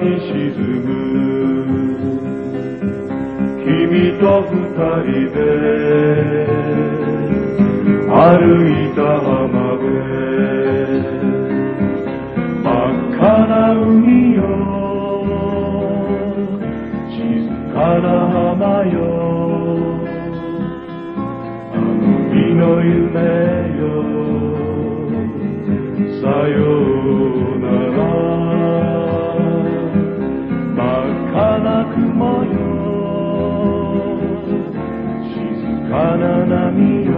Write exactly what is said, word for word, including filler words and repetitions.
に沈む君と二人で歩いた浜辺真っ赤な海よ静かな浜よあの日の夢よさようなら真っ赤な雲よ静かな波よ